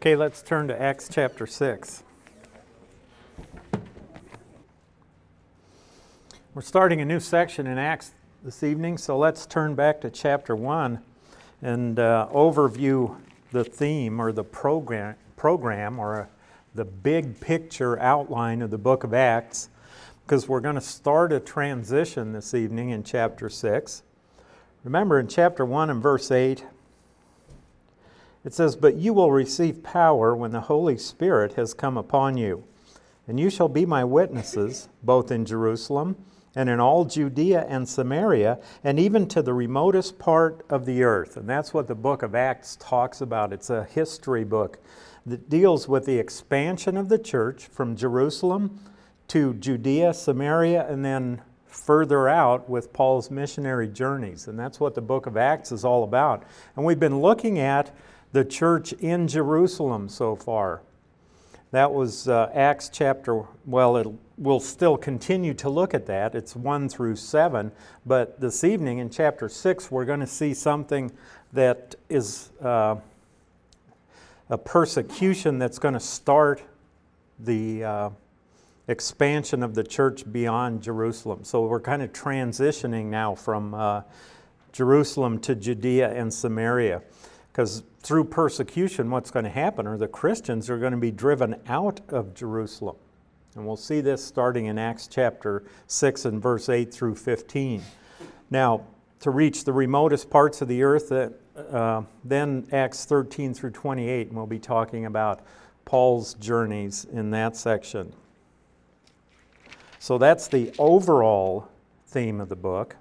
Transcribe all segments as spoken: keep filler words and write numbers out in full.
Okay, let's turn to Acts chapter six. We're starting a new section in Acts this evening, so let's turn back to chapter one and uh, overview the theme or the program, program or uh, the big picture outline of the book of Acts, because we're going to start a transition this evening in chapter six. Remember in chapter one and verse eight, it says, "But you will receive power when the Holy Spirit has come upon you, and you shall be my witnesses, both in Jerusalem and in all Judea and Samaria, and even to the remotest part of the earth." And that's what the book of Acts talks about. It's a history book that deals with the expansion of the church from Jerusalem to Judea, Samaria, and then further out with Paul's missionary journeys. And that's what the book of Acts is all about. And we've been looking at the church in Jerusalem so far. That was uh, Acts chapter, well, it we'll still continue to look at that. It's one through seven. But this evening in chapter six, we're going to see something that is uh, a persecution that's going to start the uh, expansion of the church beyond Jerusalem. So we're kind of transitioning now from uh, Jerusalem to Judea and Samaria. Because through persecution, what's going to happen are the Christians are going to be driven out of Jerusalem. And we'll see this starting in Acts chapter six and verse eight through fifteen. Now, to reach the remotest parts of the earth, uh, then Acts thirteen through twenty-eight, and we'll be talking about Paul's journeys in that section. So that's the overall theme of the book.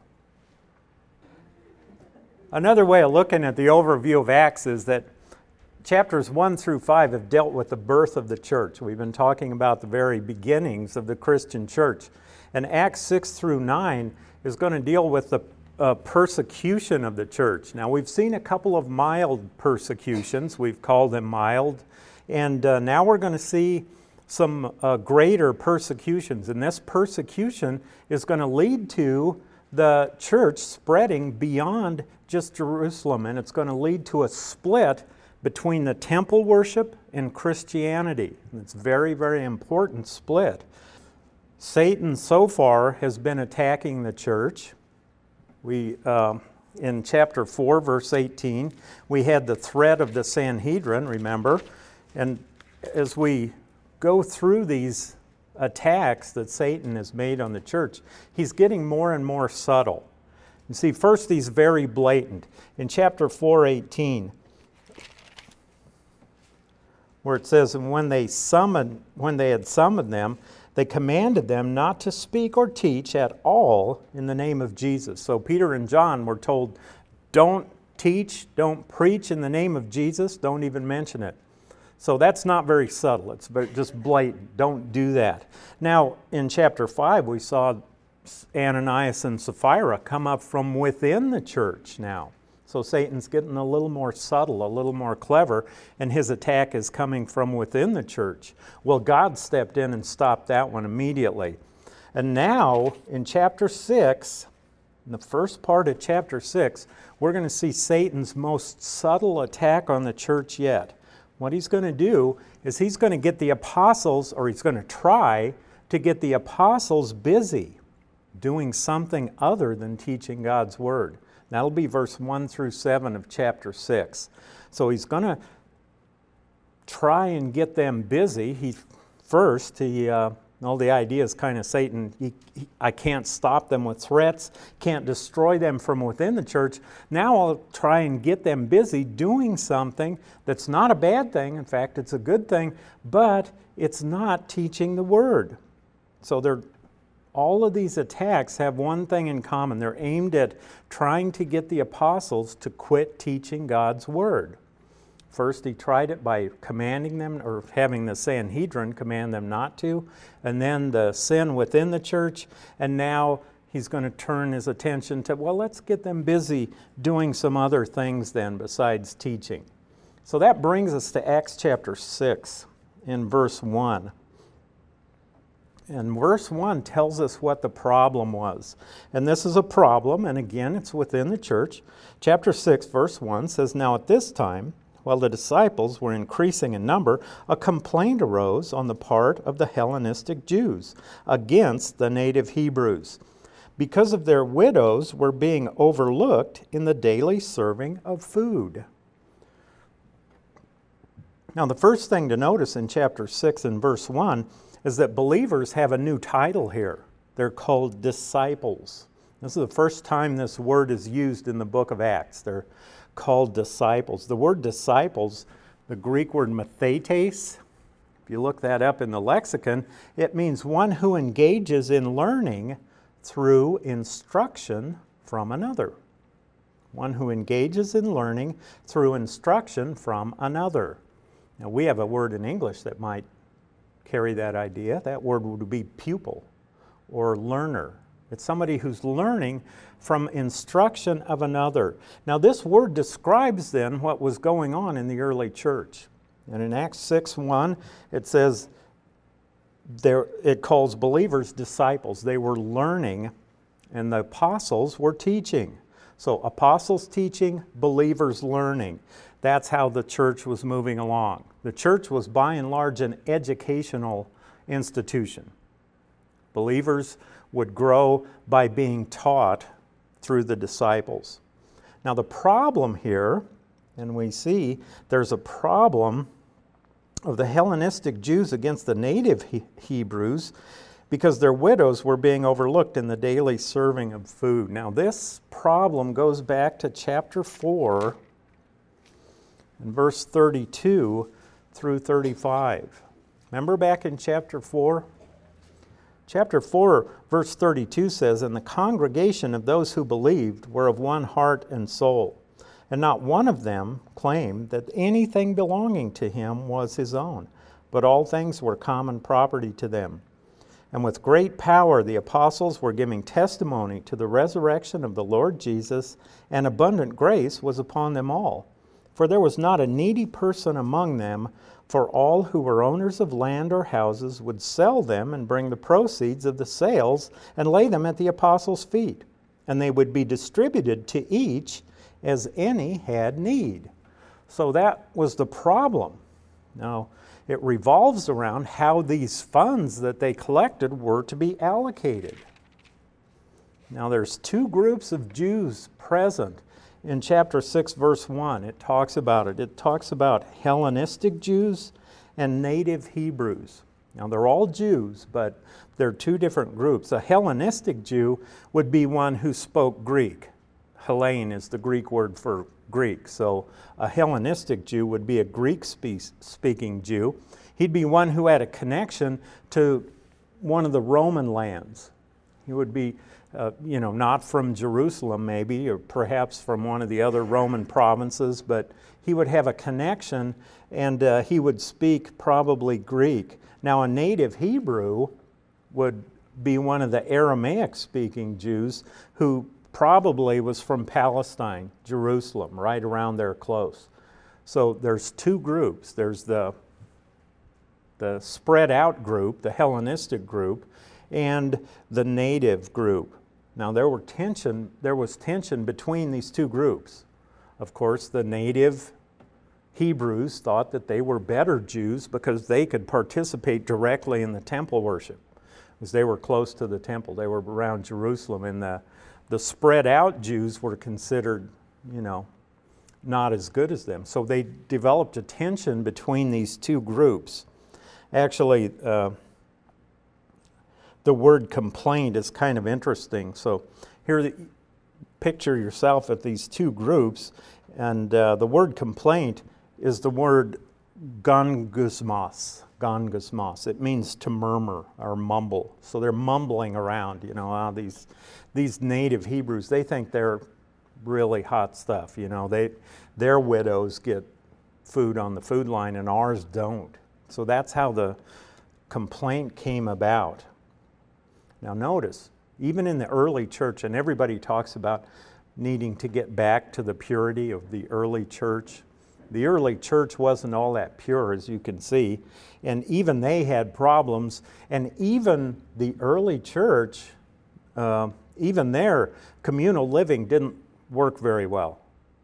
Another way of looking at the overview of Acts is that chapters one through five have dealt with the birth of the church. We've been talking about the very beginnings of the Christian church. And Acts six through nine is going to deal with the uh, persecution of the church. Now, we've seen a couple of mild persecutions. We've called them mild. And uh, now we're going to see some uh, greater persecutions. And this persecution is going to lead to the church spreading beyond just Jerusalem, and it's going to lead to a split between the temple worship and Christianity. And it's a very, very important split. Satan so far has been attacking the church. We, uh, in chapter four, verse eighteen, we had the threat of the Sanhedrin, remember? And as we go through these attacks that Satan has made on the church, he's getting more and more subtle. You see, first he's very blatant. In chapter four eighteen, where it says, "And when they summoned, when they had summoned them, they commanded them not to speak or teach at all in the name of Jesus." So Peter and John were told, don't teach, don't preach in the name of Jesus, don't even mention it. So that's not very subtle. It's just blatant. Don't do that. Now, in chapter five, we saw Ananias and Sapphira come up from within the church now. So Satan's getting a little more subtle, a little more clever, and his attack is coming from within the church. Well, God stepped in and stopped that one immediately. And now, in chapter six, in the first part of chapter six, we're going to see Satan's most subtle attack on the church yet. What he's going to do is he's going to get the apostles, or he's going to try to get the apostles busy doing something other than teaching God's Word. That'll be verse one through seven of chapter six. So he's going to try and get them busy. He first, he, uh, well, the idea is kind of Satan, he, he, I can't stop them with threats, can't destroy them from within the church. Now I'll try and get them busy doing something that's not a bad thing. In fact, it's a good thing, but it's not teaching the Word. So they're all of these attacks have one thing in common. They're aimed at trying to get the apostles to quit teaching God's Word. First, he tried it by commanding them, or having the Sanhedrin command them not to, and then the sin within the church, and now he's going to turn his attention to, well, let's get them busy doing some other things then besides teaching. So that brings us to Acts chapter six in verse one. And verse one tells us what the problem was. And this is a problem, and again, it's within the church. Chapter six, verse one says, "Now at this time, while the disciples were increasing in number, a complaint arose on the part of the Hellenistic Jews against the native Hebrews, because of their widows were being overlooked in the daily serving of food. Now, the first thing to notice in chapter six and verse one is that believers have a new title here. They're called disciples. This is the first time this word is used in the book of Acts. They're called disciples. The word disciples, the Greek word mathetes, if you look that up in the lexicon, it means one who engages in learning through instruction from another. One who engages in learning through instruction from another. Now, we have a word in English that might carry that idea. That word would be pupil or learner. It's somebody who's learning from instruction of another. Now, this word describes then what was going on in the early church. And in Acts six one, it says, there, it calls believers disciples. They were learning, and the apostles were teaching. So apostles teaching, believers learning. That's how the church was moving along. The church was by and large an educational institution. Believers would grow by being taught through the disciples. Now the problem here, and we see there's a problem of the Hellenistic Jews against the native he- Hebrews because their widows were being overlooked in the daily serving of food. Now this problem goes back to chapter four and verse thirty-two through thirty-five. Remember back in chapter four? Chapter four, verse thirty-two says, "And the congregation of those who believed were of one heart and soul, and not one of them claimed that anything belonging to him was his own, but all things were common property to them. And with great power the apostles were giving testimony to the resurrection of the Lord Jesus, and abundant grace was upon them all. For there was not a needy person among them, for all who were owners of land or houses would sell them and bring the proceeds of the sales and lay them at the apostles' feet, and they would be distributed to each as any had need." So that was the problem. Now, it revolves around how these funds that they collected were to be allocated. Now, there's two groups of Jews present in chapter six, verse one. It talks about it. It talks about Hellenistic Jews and native Hebrews. Now, they're all Jews, but they're two different groups. A Hellenistic Jew would be one who spoke Greek. Hellene is the Greek word for Greek. So a Hellenistic Jew would be a Greek-speaking Jew. He'd be one who had a connection to one of the Roman lands. He would be, uh, you know, not from Jerusalem maybe, or perhaps from one of the other Roman provinces, but he would have a connection, and uh, he would speak probably Greek. Now, a native Hebrew would be one of the Aramaic-speaking Jews who probably was from Palestine, Jerusalem, right around there close. So there's two groups. There's the, the spread out group, the Hellenistic group, and the native group. Now there were tension, there was tension between these two groups. Of course, the native Hebrews thought that they were better Jews because they could participate directly in the temple worship, because they were close to the temple. They were around Jerusalem, and the The spread out Jews were considered, you know, not as good as them. So they developed a tension between these two groups. Actually, uh, the word complaint is kind of interesting. So here, the, picture yourself at these two groups, and uh, the word complaint is the word gongusmos. Gongusmos. It means to murmur or mumble. So they're mumbling around, you know, ah, these these native Hebrews, they think they're really hot stuff, you know. They their widows get food on the food line and ours don't. So that's how the complaint came about. Now notice, even in the early church, and everybody talks about needing to get back to the purity of the early church. The early church wasn't all that pure, as you can see, and even they had problems, and even the early church, uh, even their communal living didn't work very well.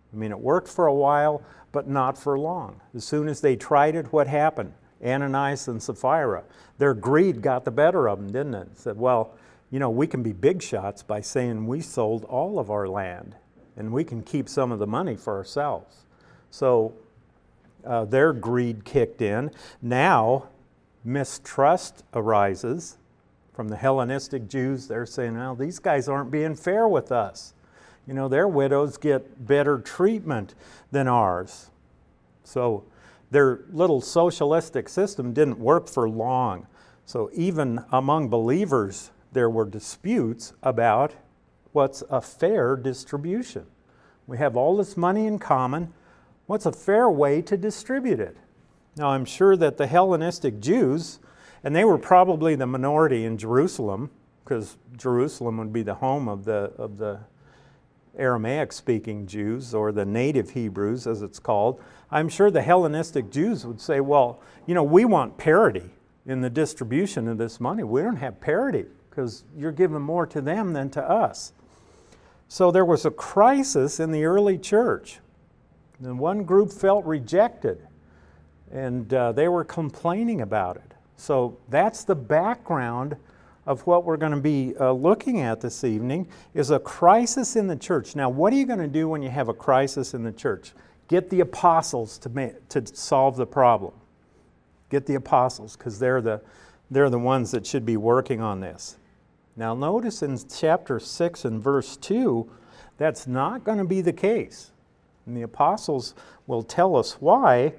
I mean, it worked for a while, but not for long. As soon as they tried it, what happened? Ananias and Sapphira, their greed got the better of them, didn't it? Said, well, you know, we can be big shots by saying we sold all of our land, and we can keep some of the money for ourselves. So uh, their greed kicked in. Now, mistrust arises from the Hellenistic Jews. They're saying, well, these guys aren't being fair with us. You know, their widows get better treatment than ours. So their little socialistic system didn't work for long. So even among believers, there were disputes about what's a fair distribution. We have all this money in common. What's a fair way to distribute it? Now, I'm sure that the Hellenistic Jews, and they were probably the minority in Jerusalem, because Jerusalem would be the home of the, of the Aramaic-speaking Jews, or the native Hebrews, as it's called. I'm sure the Hellenistic Jews would say, well, you know, we want parity in the distribution of this money. We don't have parity, because you're giving more to them than to us. So there was a crisis in the early church. And one group felt rejected, and uh, they were complaining about it. So that's the background of what we're going to be uh, looking at this evening, is a crisis in the church. Now, what are you going to do when you have a crisis in the church? Get the apostles to, ma- to solve the problem. Get the apostles, because they're the, they're the ones that should be working on this. Now, notice in chapter six and verse two, that's not going to be the case. And the apostles will tell us why,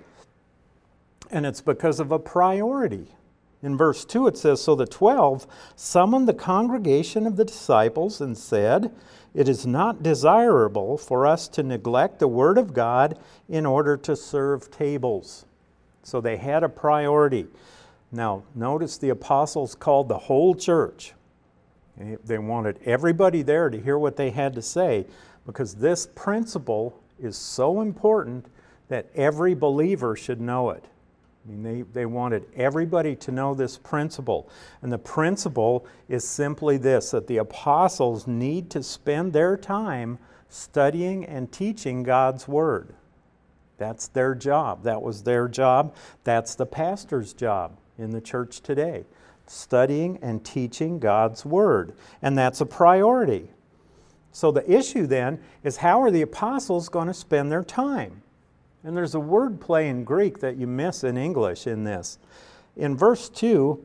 and it's because of a priority. In verse two it says, so the twelve summoned the congregation of the disciples and said, it is not desirable for us to neglect the word of God in order to serve tables. So they had a priority. Now, notice the apostles called the whole church. They wanted everybody there to hear what they had to say, because this principle is so important that every believer should know it. I mean, they, they wanted everybody to know this principle. And the principle is simply this, that the apostles need to spend their time studying and teaching God's Word. That's their job. That was their job. That's the pastor's job in the church today. Studying and teaching God's Word. And that's a priority. So the issue then is, how are the apostles going to spend their time? And there's a word play in Greek that you miss in English in this. In verse two,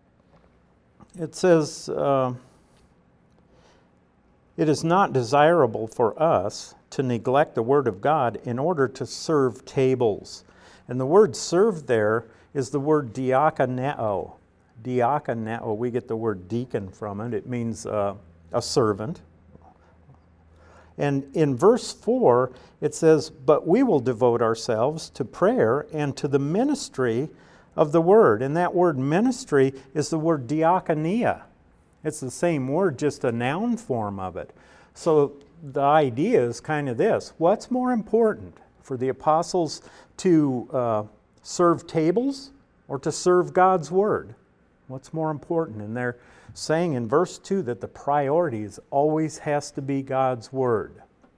it says, uh, it is not desirable for us to neglect the Word of God in order to serve tables. And the word serve there is the word diakoneo. Diakoneo, we get the word deacon from it. It means uh, a servant. And in verse four, it says, but we will devote ourselves to prayer and to the ministry of the word. And that word ministry is the word diakonia. It's the same word, just a noun form of it. So the idea is kind of this. What's more important, for the apostles to uh, serve tables or to serve God's word? What's more important? And they're saying in verse two that the priority is always has to be God's Word.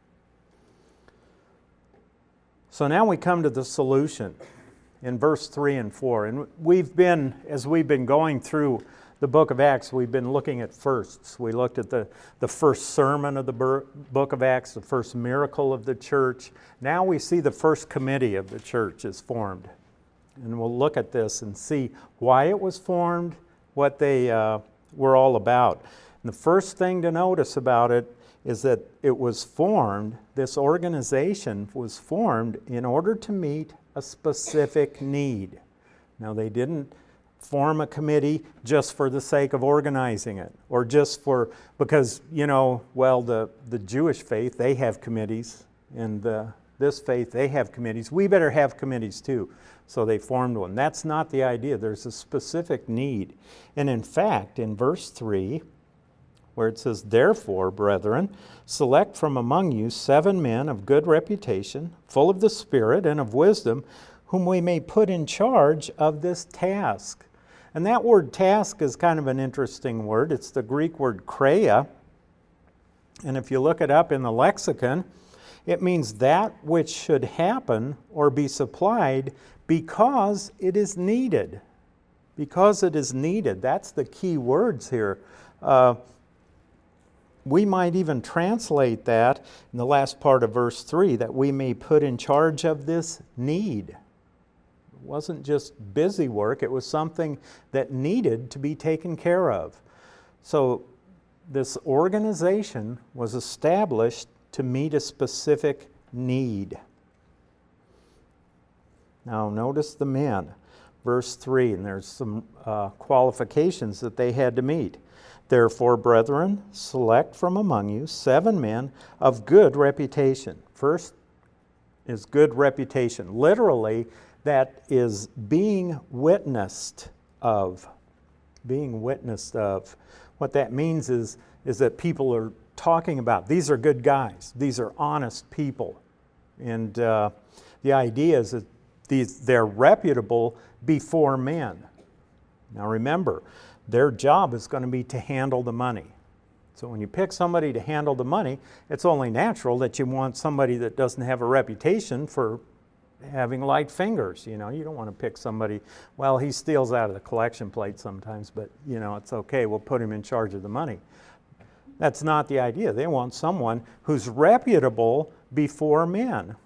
So now we come to the solution in verse three and four. And we've been, as we've been going through the book of Acts, we've been looking at firsts. We looked at the, the first sermon of the book of Acts, the first miracle of the church. Now we see the first committee of the church is formed. And we'll look at this and see why it was formed, what they uh, were all about. And the first thing to notice about it is that it was formed, this organization was formed in order to meet a specific need. Now, they didn't form a committee just for the sake of organizing it, or just for, because, you know, well, the, the Jewish faith, they have committees, and the, this faith, they have committees. We better have committees too. So they formed one. That's not the idea. There's a specific need. And in fact, in verse three, where it says, therefore, brethren, select from among you seven men of good reputation, full of the Spirit and of wisdom, whom we may put in charge of this task. And that word task is kind of an interesting word. It's the Greek word kreia. And if you look it up in the lexicon, It means that which should happen or be supplied because it is needed. Because it is needed. That's the key words here. Uh, we might even translate that in the last part of verse three, that we may put in charge of this need. It wasn't just busy work, it was something that needed to be taken care of. So this organization was established to meet a specific need. Now notice the men, verse three, and there's some uh, qualifications that they had to meet. Therefore, brethren, select from among you seven men of good reputation. First is good reputation. Literally, that is being witnessed of. Being witnessed of. What that means is, is that people are talking about, these are good guys, these are honest people. And uh, the idea is that these, they're reputable before men. Now remember, their job is going to be to handle the money. So when you pick somebody to handle the money, it's only natural that you want somebody that doesn't have a reputation for having light fingers. You know, you don't want to pick somebody, well, he steals out of the collection plate sometimes, but you know, it's okay, we'll put him in charge of the money. That's not the idea. They want someone who's reputable before men.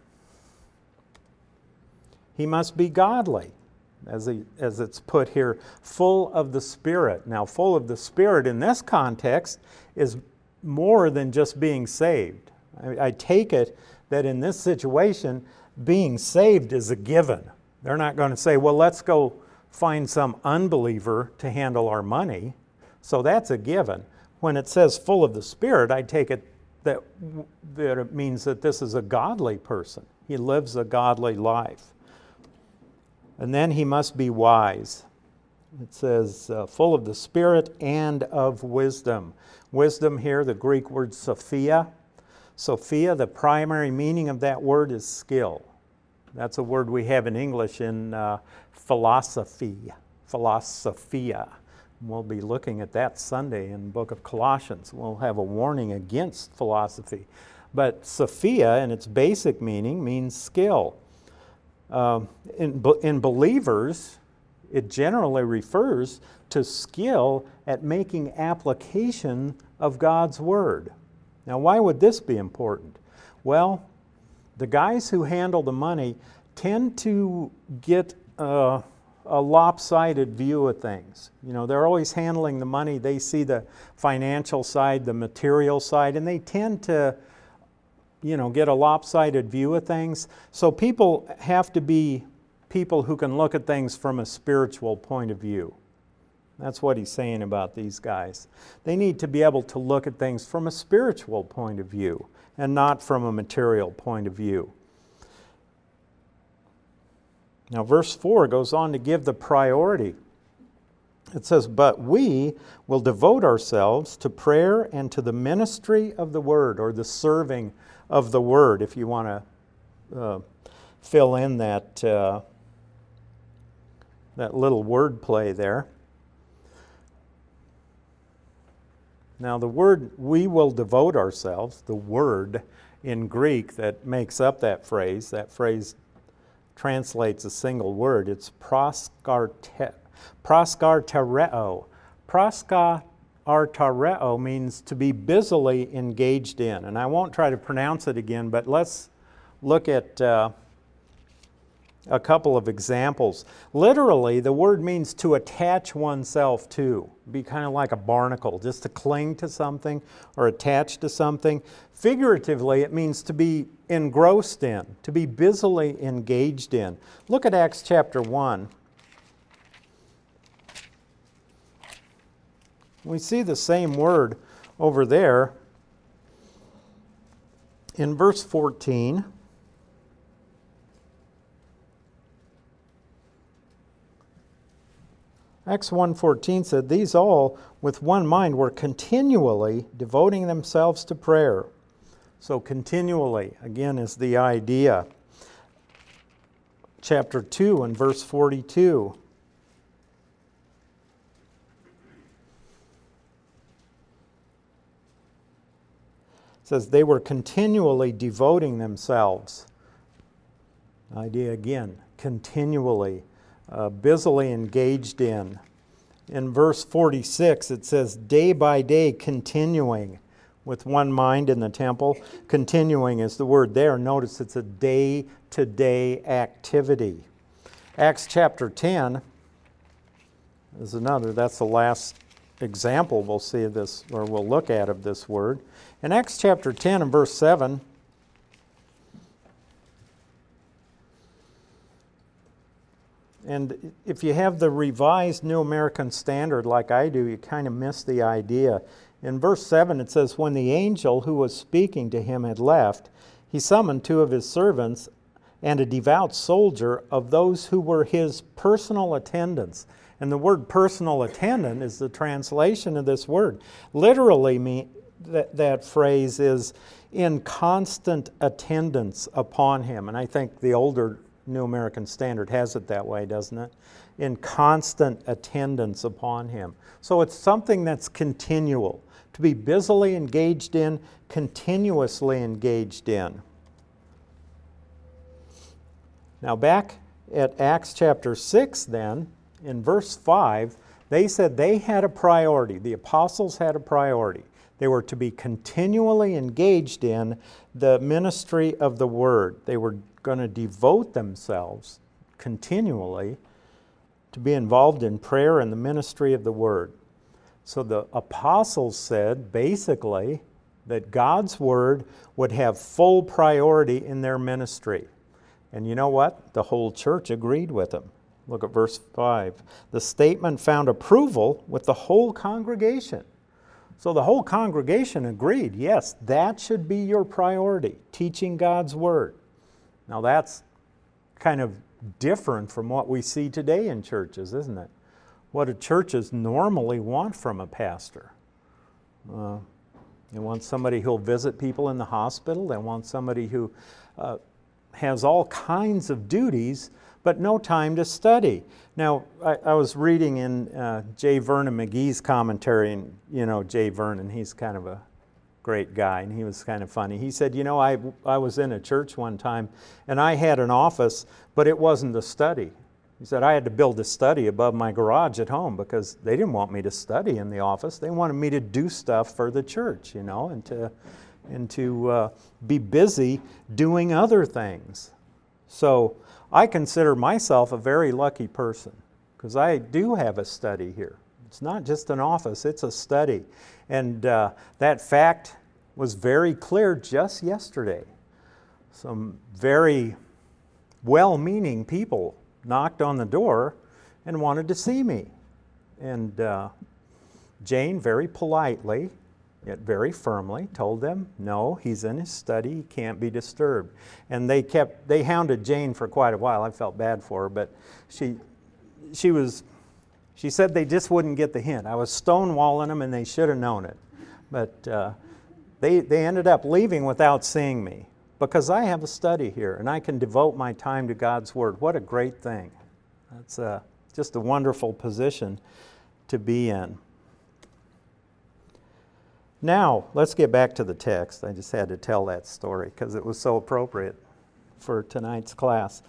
He must be godly, as, he, as it's put here, full of the Spirit. Now, full of the Spirit in this context is more than just being saved. I, I take it that in this situation, being saved is a given. They're not going to say, well, let's go find some unbeliever to handle our money. So that's a given. When it says full of the Spirit, I take it that, that it means that this is a godly person. He lives a godly life. And then he must be wise. It says uh, full of the Spirit and of wisdom. Wisdom here, the Greek word Sophia. Sophia, the primary meaning of that word is skill. That's a word we have in English in uh, philosophy, philosophia. We'll be looking at that Sunday in the book of Colossians. We'll have a warning against philosophy. But Sophia, in its basic meaning, means skill. Uh, in, in believers, it generally refers to skill at making application of God's Word. Now, why would this be important? Well, the guys who handle the money tend to get uh, a lopsided view of things. You know, they're always handling the money. They see the financial side, the material side, and they tend to, you know, get a lopsided view of things. So people have to be people who can look at things from a spiritual point of view. That's what he's saying about these guys. They need to be able to look at things from a spiritual point of view and not from a material point of view. Now, verse four goes on to give the priority. It says, but we will devote ourselves to prayer and to the ministry of the Word, or the serving of the Word, if you want to uh, fill in that, uh, that little word play there. Now, the word, we will devote ourselves, the word in Greek that makes up that phrase, that phrase translates a single word. It's proskarte, proskartereo. Proskartereo means to be busily engaged in. And I won't try to pronounce it again, but let's look at uh, a couple of examples. Literally, the word means to attach oneself to, be kind of like a barnacle, just to cling to something or attach to something. Figuratively, it means to be engrossed in, to be busily engaged in. Look at Acts chapter one. We see the same word over there in verse fourteen. Acts one fourteen said, these all with one mind were continually devoting themselves to prayer. So continually, again, is the idea. Chapter two and verse forty-two. It says they were continually devoting themselves. Idea again, continually, uh, busily engaged in. In verse forty-six, it says, day by day continuing with one mind in the temple. Continuing is the word there. Notice it's a day-to-day activity. Acts chapter ten is another. That's the last example we'll see of this, or we'll look at of this word. In Acts chapter ten and verse seven, and if you have the Revised New American Standard like I do, you kind of miss the idea. In verse seven it says, when the angel who was speaking to him had left, he summoned two of his servants and a devout soldier of those who were his personal attendants. And the word personal attendant is the translation of this word. Literally, mean, that, that phrase is in constant attendance upon him. And I think the older New American Standard has it that way, doesn't it? In constant attendance upon him. So it's something that's continual, to be busily engaged in, continuously engaged in. Now back at Acts chapter six then, in verse five, they said they had a priority. The apostles had a priority. They were to be continually engaged in the ministry of the word. They were going to devote themselves continually to be involved in prayer and the ministry of the word. So the apostles said, basically, that God's word would have full priority in their ministry. And you know what? The whole church agreed with them. Look at verse five. The statement found approval with the whole congregation. So the whole congregation agreed, yes, that should be your priority, teaching God's word. Now that's kind of different from what we see today in churches, isn't it? What do churches normally want from a pastor? Uh, they want somebody who'll visit people in the hospital. They want somebody who uh, has all kinds of duties, but no time to study. Now, I, I was reading in uh, J. Vernon McGee's commentary, and you know J. Vernon, he's kind of a great guy, and he was kind of funny. He said, you know, I, I was in a church one time, and I had an office, but it wasn't a study. He said, I had to build a study above my garage at home because they didn't want me to study in the office. They wanted me to do stuff for the church, you know, and to, and to uh, be busy doing other things. So I consider myself a very lucky person because I do have a study here. It's not just an office, it's a study. And uh, that fact was very clear just yesterday. Some very well-meaning people knocked on the door and wanted to see me. And uh, Jane very politely, yet very firmly, told them, no, he's in his study, he can't be disturbed. And they kept, they hounded Jane for quite a while. I felt bad for her, but she, she was, she said they just wouldn't get the hint. I was stonewalling them and they should have known it. But uh, they, they ended up leaving without seeing me because I have a study here and I can devote my time to God's Word. What a great thing. That's uh, just a wonderful position to be in. Now, let's get back to the text. I just had to tell that story because it was so appropriate for tonight's class.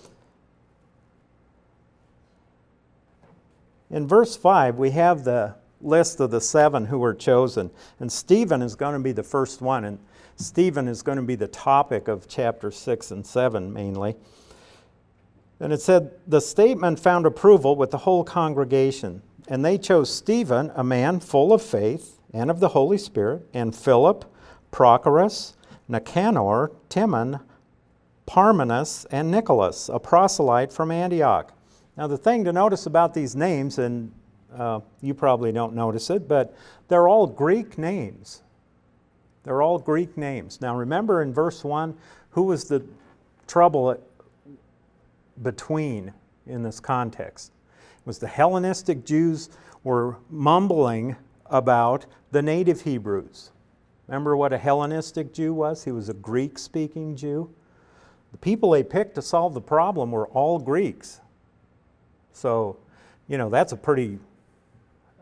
In verse five, we have the list of the seven who were chosen. And Stephen is going to be the first one. And Stephen is going to be the topic of chapter six and seven mainly. And it said, the statement found approval with the whole congregation. And they chose Stephen, a man full of faith and of the Holy Spirit, and Philip, Prochorus, Nicanor, Timon, Parmenas, and Nicholas, a proselyte from Antioch. Now the thing to notice about these names, and uh, you probably don't notice it, but they're all Greek names. They're all Greek names. Now remember in verse one, who was the trouble between in this context? It was the Hellenistic Jews were mumbling about the native Hebrews. Remember what a Hellenistic Jew was? He was a Greek-speaking Jew. The people they picked to solve the problem were all Greeks. So, you know, that's a pretty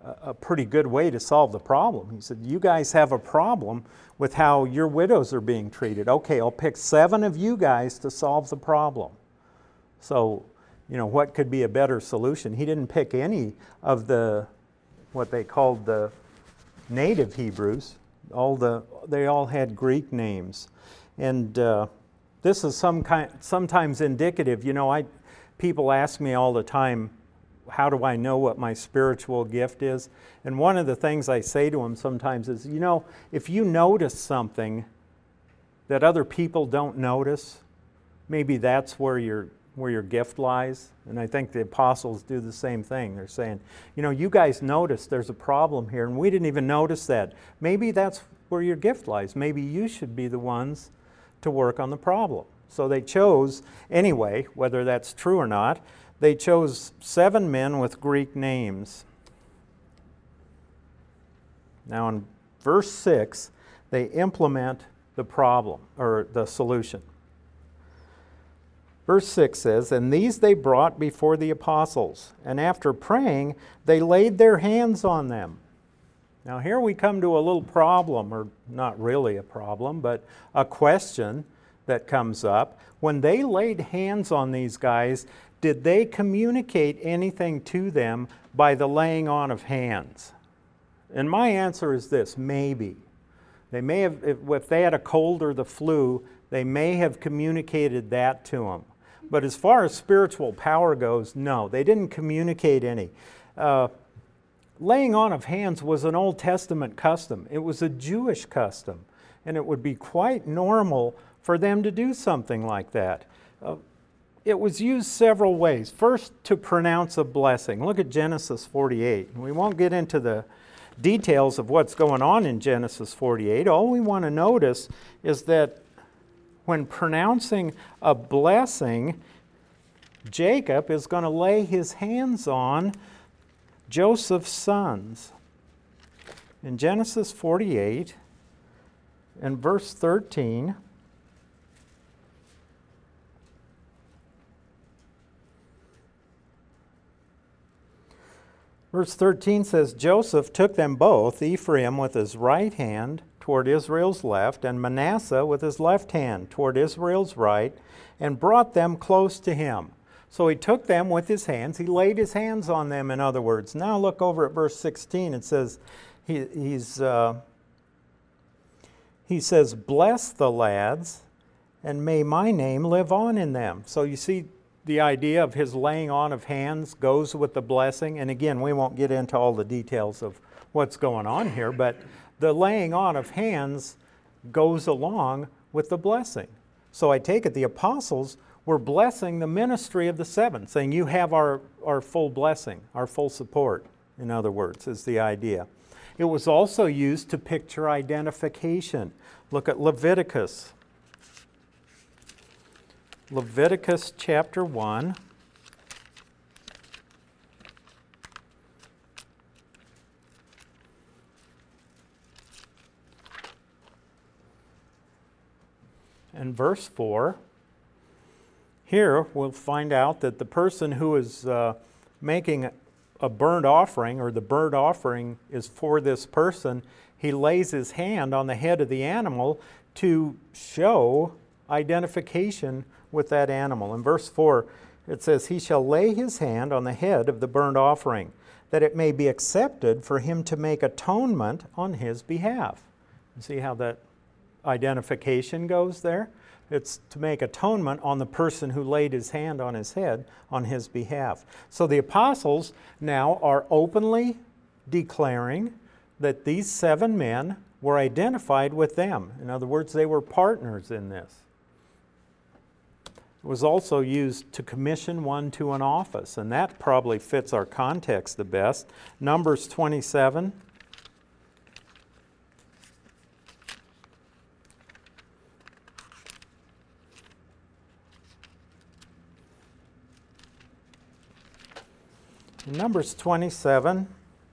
a, a pretty good way to solve the problem. He said, you guys have a problem with how your widows are being treated. Okay, I'll pick seven of you guys to solve the problem. So, you know, what could be a better solution? He didn't pick any of the, what they called the native Hebrews. All the, they all had Greek names. And uh, this is some kind, sometimes indicative. You know, I, people ask me all the time, how do I know what my spiritual gift is? And one of the things I say to them sometimes is, you know, if you notice something that other people don't notice, maybe that's where your where your gift lies. And I think the apostles do the same thing. They're saying, you know, you guys noticed there's a problem here, and we didn't even notice that. Maybe that's where your gift lies. Maybe you should be the ones to work on the problem. So they chose, anyway, whether that's true or not, they chose seven men with Greek names. Now in verse six, they implement the problem, or the solution. Verse six says, and these they brought before the apostles, and after praying, they laid their hands on them. Now here we come to a little problem, or not really a problem, but a question that comes up. When they laid hands on these guys, did they communicate anything to them by the laying on of hands? And my answer is this, maybe. They may have, if, if they had a cold or the flu, they may have communicated that to them. But as far as spiritual power goes, no, they didn't communicate any. Uh, laying on of hands was an Old Testament custom. It was a Jewish custom, and it would be quite normal for them to do something like that. Uh, it was used several ways. First, to pronounce a blessing. Look at Genesis forty-eight. We won't get into the details of what's going on in Genesis forty-eight. All we want to notice is that when pronouncing a blessing, Jacob is going to lay his hands on Joseph's sons. In Genesis forty-eight, in verse thirteen, verse thirteen says, Joseph took them both, Ephraim with his right hand toward Israel's left, and Manasseh with his left hand toward Israel's right, and brought them close to him. So he took them with his hands. He laid his hands on them, in other words. Now look over at verse sixteen. It says, he, he's, uh, he says, bless the lads, and may my name live on in them. So you see, the idea of his laying on of hands goes with the blessing. And again, we won't get into all the details of what's going on here, but the laying on of hands goes along with the blessing. So I take it the apostles were blessing the ministry of the seven, saying you have our, our full blessing, our full support, in other words, is the idea. It was also used to picture identification. Look at Leviticus. Leviticus chapter one. And verse four, here we'll find out that the person who is uh, making a burnt offering, or the burnt offering is for this person, he lays his hand on the head of the animal to show identification with that animal. In verse four, it says, he shall lay his hand on the head of the burnt offering, that it may be accepted for him to make atonement on his behalf. You see how that identification goes there? It's to make atonement on the person who laid his hand on his head on his behalf. So the apostles now are openly declaring that these seven men were identified with them. In other words, they were partners in this. It was also used to commission one to an office, and that probably fits our context the best. Numbers twenty-seven. In Numbers twenty-seven,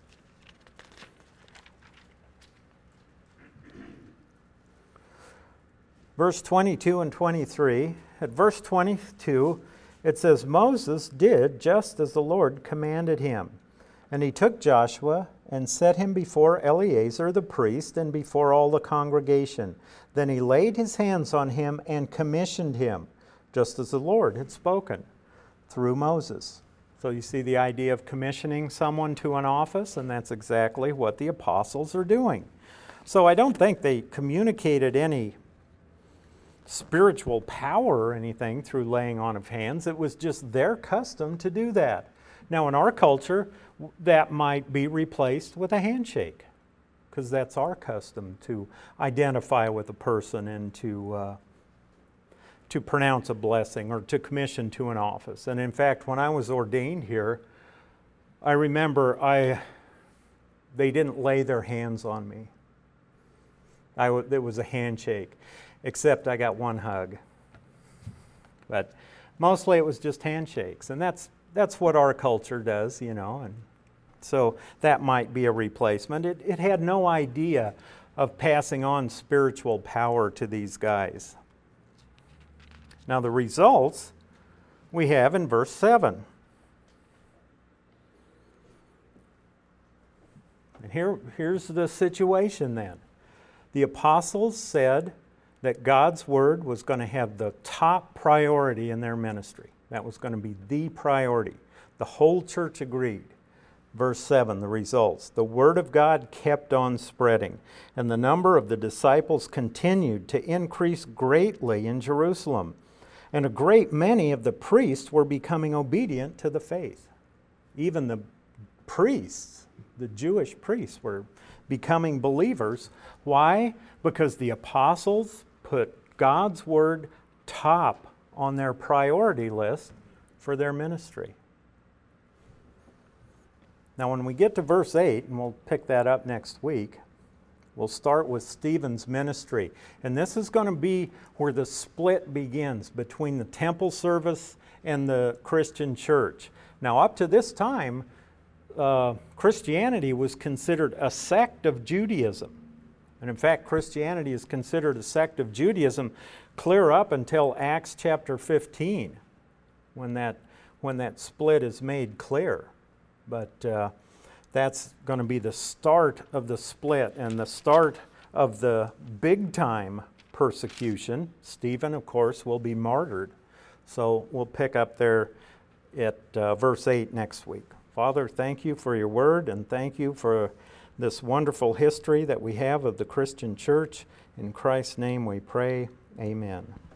verse twenty-two and twenty-three, at verse twenty-two, it says, Moses did just as the Lord commanded him. And he took Joshua and set him before Eleazar the priest and before all the congregation. Then he laid his hands on him and commissioned him, just as the Lord had spoken through Moses. So you see the idea of commissioning someone to an office, and that's exactly what the apostles are doing. So I don't think they communicated any spiritual power or anything through laying on of hands. It was just their custom to do that. Now in our culture, that might be replaced with a handshake, because that's our custom to identify with a person and to uh, to pronounce a blessing or to commission to an office. And in fact, when I was ordained here, I remember I they didn't lay their hands on me. I w- it was a handshake, except I got one hug. But mostly it was just handshakes, and that's that's what our culture does, you know. And so that might be a replacement. It, it had no idea of passing on spiritual power to these guys. Now the results we have in verse seven. And here, here's the situation then. The apostles said that God's word was going to have the top priority in their ministry. That was going to be the priority. The whole church agreed. Verse seven, the results. The word of God kept on spreading, and the number of the disciples continued to increase greatly in Jerusalem. And a great many of the priests were becoming obedient to the faith. Even the priests, the Jewish priests, were becoming believers. Why? Because the apostles put God's word top on their priority list for their ministry. Now when we get to verse eight, and we'll pick that up next week, we'll start with Stephen's ministry. And this is going to be where the split begins between the temple service and the Christian church. Now up to this time, uh, Christianity was considered a sect of Judaism. And in fact, Christianity is considered a sect of Judaism clear up until Acts chapter fifteen, when that, when that split is made clear. But uh, that's going to be the start of the split and the start of the big-time persecution. Stephen, of course, will be martyred. So we'll pick up there at uh, verse eight next week. Father, thank you for your word, and thank you for this wonderful history that we have of the Christian church. In Christ's name we pray, amen.